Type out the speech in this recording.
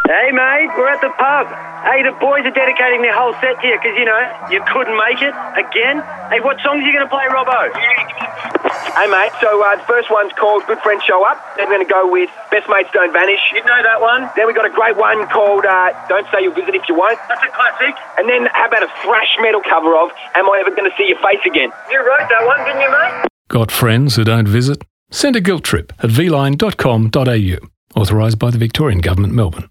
Hey, mate, we're at the pub. Hey, the boys are dedicating their whole set to you because, you couldn't make it again. Hey, what songs are you going to play, Robbo? Hey, mate, so the first one's called Good Friends Show Up. Then we're going to go with Best Mates Don't Vanish. You know that one. Then we got a great one called Don't Say You'll Visit If You Won't. That's a classic. And then how about a thrash metal cover of Am I Ever Going to See Your Face Again? You wrote that one, didn't you, mate? Got friends who don't visit? Send a guilt trip at vline.com.au. Authorised by the Victorian Government, Melbourne.